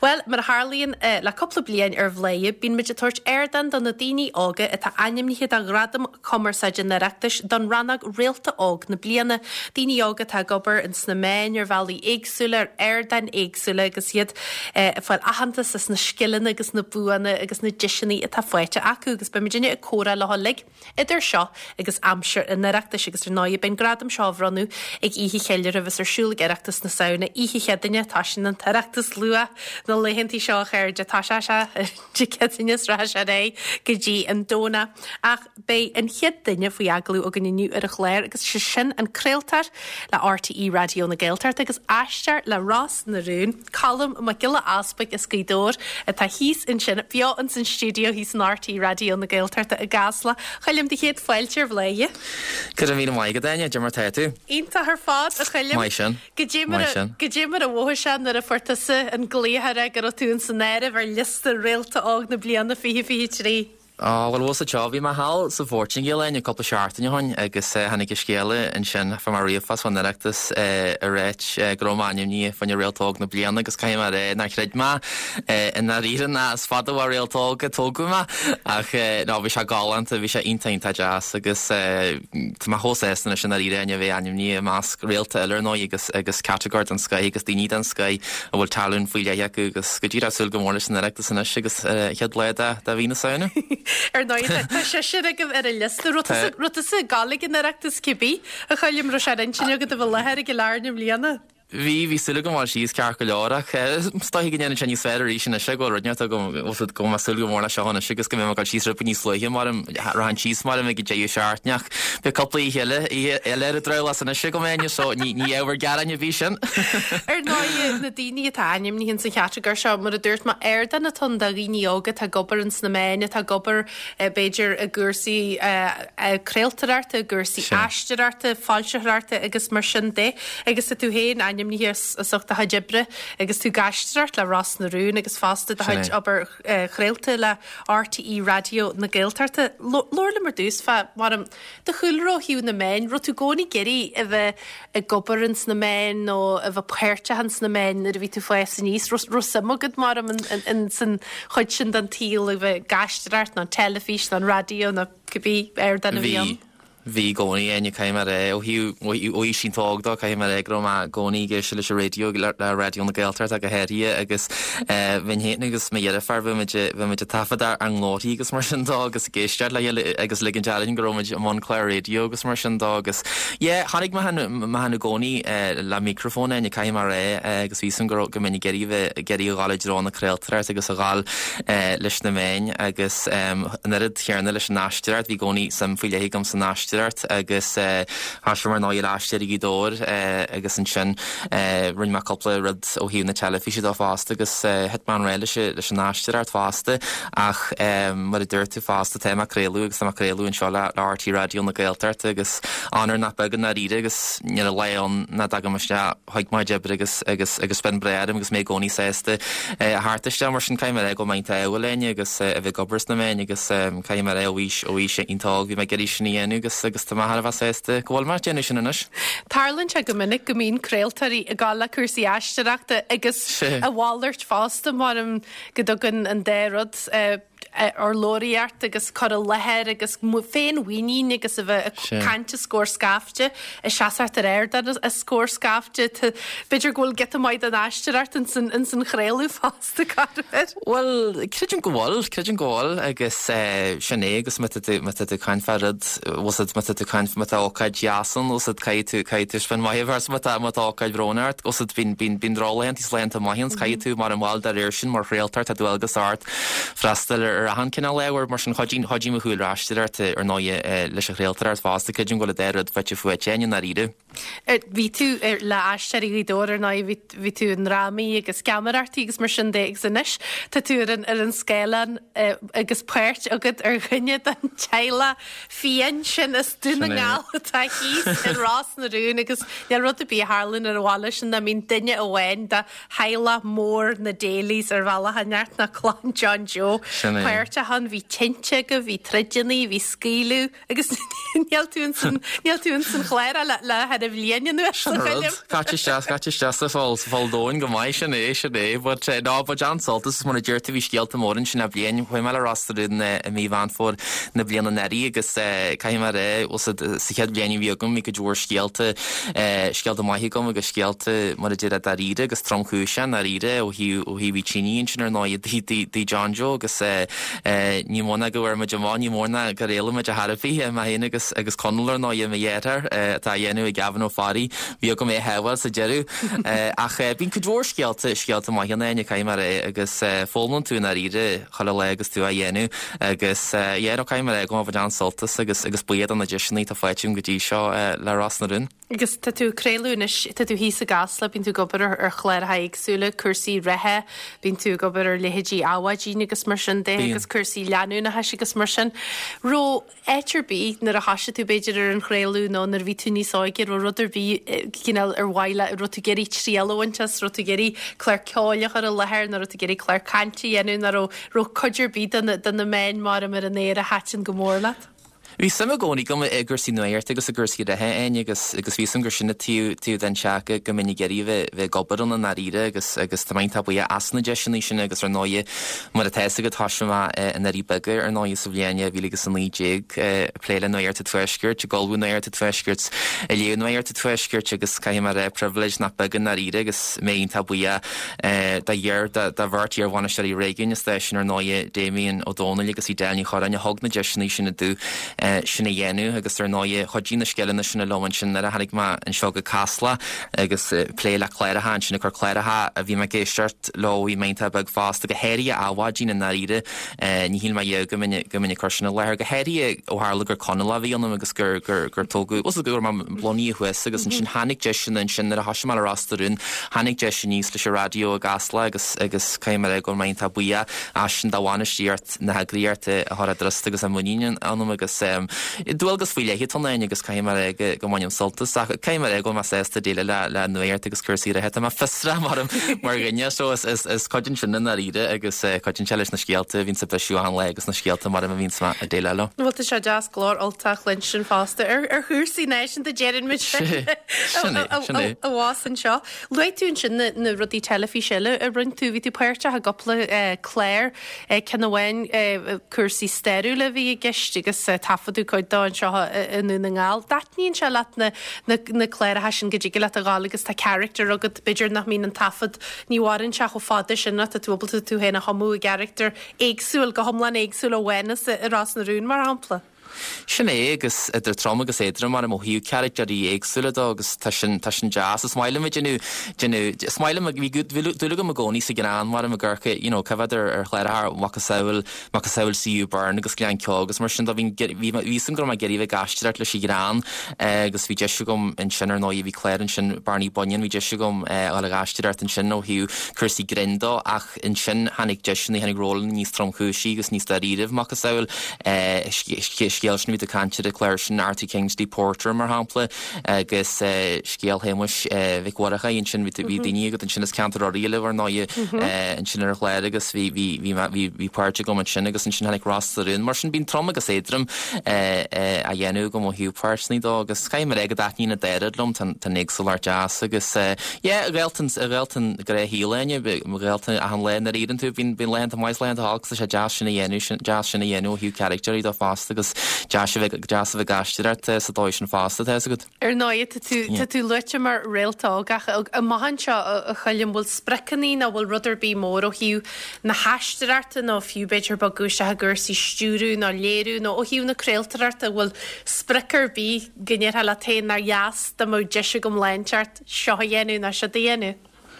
Well, mar Harlíonn le coppla bliain ar bhléie bín muid tuairt airdan don na daoine ága atá ainmnithe a gradam commerceide na reachtas don rannag réalta ág na bliana daoine ága tá gobar in sna main ar bhealaí éagsúla ar airdan éagsúla agus iad fáil ahantas is na skillan agus na buana agus na diisianí atá foiite acu agus be midine a córa le holig idir seo agus amsir in na reachtas agus ar náid ben gradam seo bhranú ag ihe chéilir a bheits ar siúla gereachtas na saona ihe chedaine tásin an tarachtas lua na leihintí seo chéir de tá se dicetinas ra a ré go dtí an dóna ach bé an chiad duine faoi aglú a gannniu ar a chléir agus se sin an créaltar le RTE radio na Gaeltart agus aistear le Ross na Rún colm ma gile aspaig is scrídór atá hís in sin bheo an san studio hís an RTE radio na Gaeltart a gasla chailm de chéad foiiltear bléie. Cad a mí maigad daine de mar tú? Ínta ar fád a chailm Mai sin. go dé mar a bhthir sean ar a fortasa an gléthre gur tún san éire bhar lista réalta ág na blianana fi trí. Well was a job ma hal sa fortune gile a couple shart in hon agus hannig skele in sin from Mariafas van directus a rich gromanium ní fan your real talk na bliana agus caiim na chreid ma in na rian na as fada war real talk a toguma ach no vi se galant vi se intainta jazz agus ma hosna sin na rian ve anim ní mas realta eller no agus categord an sky agus ní an sky a bhil talún fuiile agus godíra sul gomórne sin directus in agus head leda da vína sauna. Ar náid sé sin agam ar a lista ruta sa galig in reachtas cibí a chailm ro sé intin go bh lehéir go learnim líana. Vi sulle go mar síos cear go leach stoi gin sin ní sfeidir sin na se go rune go go sul gomórna seánna sigus go mé síos rupa níos sloige mar ran síos mar me go dé seartneach be coplaí heile eile a dreile sanna si go méine so ní éhar garan ví sin. Ar ná na daoine atáim ní hinn san cheategur seo mar a dúirt má air den na tunda rií ága tá gobar an sna méine tá gobar Beiidir a gúsaí créaltararta a gúsaí eistearta fáilsearta agus mar sin dé agus tú héin anim ní soachta haidibre agus tú gaiisteart le Ross na Rún agus fásta a haid aber chréalta le RTE radio na Gaeltarta Lorla mar dús fa marm de chuúlró hiú na main ru tú gcónaí geirí a bheith a gobarins na main nó a bheith puirte hans na main a bhí tú foies san níos rosamagad marm in san chuid sin den tíl a bheith gaiisteart na telefís na radio na cubí air den a bhíon. Vi goni en caiim ó hiú sin tógdá caiim grom a goni ge se radio le radio na Gaeltart a go héirí agus vin héna agus mé far vi tafadar an ngóí agus mar sin dá agus géisteart le agus ligin jalin gromid Montclair radio agus mar sin dá agus hánig ma hanna goni le microfón en caiim agus ví san go minnig geí gáidirrá na Gaeltart agus a gáil leis na main agus anrid chearna leis náisteart hí goni sam fuiile san náisteart agus hasmar ná láiste í dór agus an sin rinn me coppla rud ó hiú na telefíe á fásta agus hetman réile leis an náisteart fásta ach mar a dúirtu fásta téma créú agus amréú an seo le RTE radio na Gaeltart agus anar na began na ide agus ne leon na dagaiste haig mai debre agus ben breadm agus mé gcóí séiste háteiste mar sin caiimime go maint eléine agus a bheith gobers na mé agus caiimime ó sé intág bhí me geéis sinnéú agus tá har bh séiste ghil mar déine sin inis. Tarlann se go minic go mín créaltarí a gála cuasaí eisteachta agus a bháirt fásta mar go dogan an dérod ar lóíart agus chu a lehéir agus féin winí agus a bheith cante scór scafte a seaart ar air a scór scafte beidir ghil get maid an eisteart in san chréalú fásta carfir. Well, creidir gáil agus sinné agus me cain ferad was it met kaint met ácaid jason os het caiitir fan maihvers met ácaid brónart os het bin drálent is lenta maihins caiú mar an wal der sin mar réaltart a dwelgus art frastel ar a han cinna lewer mar sin hodín a húlráisteart ar nóie leis a réaltar fásta ceidir go déad fete fu tein na ide. Ví tú le eisteí dóir na ví tú an rámí agus camerartí agus mar sin dé sanis Tá tú ar an scélan agus puirt agad ar chunne an teile fian sin is dúna ngáil tá híos in Ross na Rún agus ne rud a bí Harlann ar bháile sin na mín duine a bhhain de heile mór na délís ar bhela haneart na Clán John Joe cuirte han bhí tinte go bhí treidirnaí hí scíú agus neal tún san chléir le head a bhléanú Caite a fáildóin go maiid sin é bud ná bud ansoltas mar dúirta bhí scialta mórin sin na blion chuim meile rastaún a mí bhain fór na blianana naí agus cai mar ré os sa chead blianaí bhíogum mí go dúir scialta maithí gom agus scialta mar a dtíad a ríide agus tromchúise na ríide ó hí bhí chiníon sin ar náiad dí John Joe agus ní móna go bhar meán ní mórna go réile me a Harfií a héana agus conlar ná dhéar tá dhéanú i gaban ó farí bhí go mé hehail sa jeú ach bín go dúir scialta maithna cai mar agus fóman tú na ríide chola le agus tú a dhéanú agus dhéar cai mar go bh an soltas agus buiad an na deisinaí tá fáitiún go dtí seo le ras na rún. Agus tá tú créúnis tá tú hí a gasla bín tú gobar ar chléir haigsúla cursaí rethe bín tú gobar ar lehédí áhaidí agus mar sin dé agus cursaí leanú na heisi agus mar sin. Ró éitirbí nar a hasise tú beidir ar an chréú nó nar ví tú níosáigir ó rudidir bhí cinál ar bhaile rotú geirí tríalhaintas rotú geirí chléir ceáileach ar a lethir na rotú geirí chléir canti dhéanú na ró chuidir bí den na main mar a néir a hatin go mórla. Bhí sama gcónaí go gursaí nuirt agus a gursaí de hain agus bhí san gur sinna tú den seacha go minic geirí bheith gobaran na naríide agus tamáinta bu asna deisina sin agus ar náide mar a teise go táisiá in narí begur ar náide sa bhléine bhílagus san líéig pléile nuirt a tuisgurt a golbú nuirt a tuisgurt a léú nuirt a tuisgurt agus cai mar privilege nach began naríide agus méonnta bu dhéir de bhirt ar bhaine seí réigein is sin ar náide déíon ó dóna agus í déine choráin a hogna deisina sinna dú sinna dhéanú agus ar náide chodína sceilena sinna loman sin ar a hanig má an seo go casla agus plé le chléiretha an sinna chu chléiretha a bhí me géisteart lo í mainta bag fásta go héirí áhádína naríide ní híl mai go minic chuisina lethir go héirí ó hála gur conla bhíonna agus gur tógu os gur má bloníí hues agus an sin hanig deisina an sin ar a hasise mar rastarún hanig deisi níos leis radio a gasla agus caiimar go mainta buia a sin dáháinetíart na hagríart a thra drasta agus a muíon anm agus dúilgus bhfuile hí tanna agus caiimar go maiim soltas a caiimar go má sésta déile le nuirt agus cuasaí a heta má festra mar gnne so is codin sin na ríide agus codin teile na scialta vín sa beisiú an le agus na scialta mar a vín a déile le. Bhilta se deas glár oltach lin sin fásta ar chusaí néis de jean mit a bhásan seo. Leitún sin na rudí telefíisiile a run tú ví tú puirte a gopla Claire cenahhain cuasaí steú le bhí geist agus tafaú chuid dáin seo inú na ngáil. Datníonn se le na Claire hasin go ddíige le a gáil agus tá character agad beidir nach mín an tafad níháann se go fáda sinna a túbalta tú héna hamú a character éagsúil go homlan éagsúil a bhhanas a rás na rún mar hampla. Sin agus idir trom agus éidir mar mo hiú characterí éagsúla agus tá sin jazz a smaile me genú smaile bhí dúla go gcóí sa gán mar a ggurcha cehadidir ar chléir macasail siú burn agus glean ce agus mar sin ví san grom a geirí bh gaiisteart leis grán agus bhí deisiú gom in sin ar nóí bhí chléir an sin barní bonin bhí deisiú gom á le gaiisteart an sin ó hiú chusaí grindá ach in sin hanig deisina hanig rólan níos tromchúsí agus níos daríirih macasail scéalsna ví a cantir a chléir sin Artie Kingsley Porter mar hapla agus scéal héimus bhíhhacha on sin bhí daine go an sin is cantar á riile ar náide an sin ar chléir agus bhí páirte go an sin agus an sin hanig rastarún mar sin bín trom agus édram a dhéanú go hiú páirsnaí dó agus caiimar ag daithní na déiradlumm tan éagsúlar jazz agus réaltan go ré híléine réaltan a an lein ar ían tú bín leint a mais leint agus sé jazz sinna dhéanú hiú characterí dó fásta agus jazz a bheith gaiisteart sa dóis an fásta a go. Ar náid tú luite mar réaltágach a maihan seo a chailm bhfuil sprecaní na bhfuil rudidir bí mór ó hiú na heistearta nó fiú beidir bagúiste a gursaí stúrú nó léirú nó ó hiú na créaltararta bhfuil sprecar bí gnéir le taon na jaas do mó deise gom leinteart seo dhéanú na se dhéanú.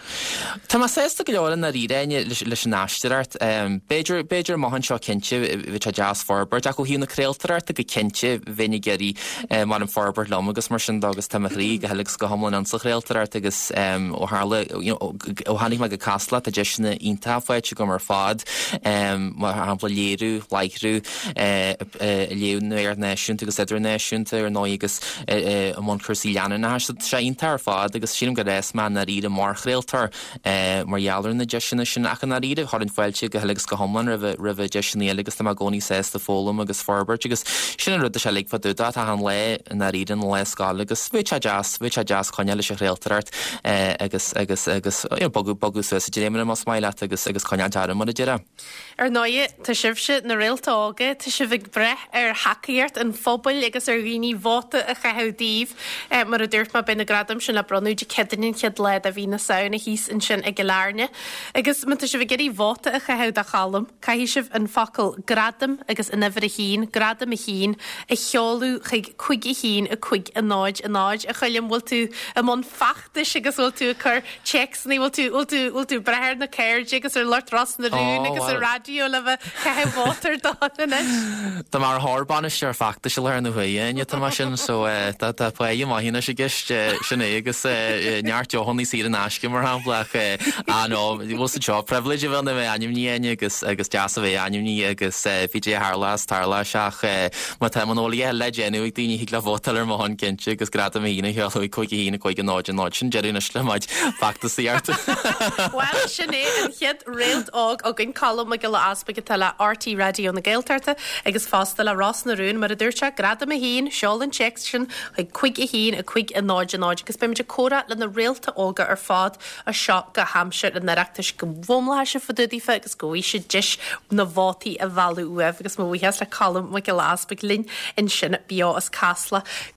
Tá má sésta go leála na ríréine leis an náisteart Beiidir maihan seo cinnte bhí a jazz forbert a go hiú na créaltarart a go cinnte vinnig geirí mar an forbert lom agus mar sin agus tamí go helagus go homlan an sa réaltarart agus ó hála ó hanig me go casla a deisina iontáfuid go mar fád mar hapla léirú leichrú léú ar náisiúnta agus idir náisiúnta ar ná agus am chusaí leanana sé intar fád agus sim go rééis me na rí a mar réaltar réaltar mar jaler na jeisina sin achan na ide har an fáilte go helegus go homlan rih jeisina agus tá gcóí sé de fólam agus Forbert agus sin rud se lig faúda a an le na rían le sála agus vi a jazz coinile se réaltarart agus bogu sé déime mas maiile agus coine dear mar deire. Ar 9 tá sibse na réaltága tá si bh breth ar hacaíart an fphobal agus ar rií bóta a chahodíh mar a dúirt má bena gradam sin le bronúide cedanin chead le a bhí na saona híos in sin ag learne. Agus mu si bh geirí bóta a chahead a chalam, caihí sibh an facail gradam agus in nefir a hín, gradam a hín, a cheolú chuig i hín a chuig a náid a chuilm bhfuil tú am món fachtas agus bhfuil tú chur checks ní bhfuil tú brethir na céirde agus ar Lord Ross na rún agus ar radio le bheith ceheh bótar dána. Tá mar hábána sé facta se lear na bhuiine tá sin so tá puí má hína sé gist sin agus neart Johanní sí an asci mar háblach bhil sa job privilege bhil na bheith animníine agus deas a bheith animní agus PJ Harlas tarla seach má tá manolaí le déanú ag daoine hí le bhótal ar máin cinnte agus grad a hína chuig chuig hína chuig an náid sin jeúna slemáid facta síart. Well sin é an chiad réalt ág a gin colm a go le aspa go tal RT radio na Gaeltarta agus fásta le Ross na rún mar a dúirte gradam a hín, seol an checks sin chuig chuig a hín a chuig a náid agus beimiide córa le na réalta ága ar fád a seo go hamseir an nareachtas go bhomla se fadúdífa agus gohí se dis na bhátaí a bhú uamh agus mhuihes le colm me go aspa linn in sinna bio as casla.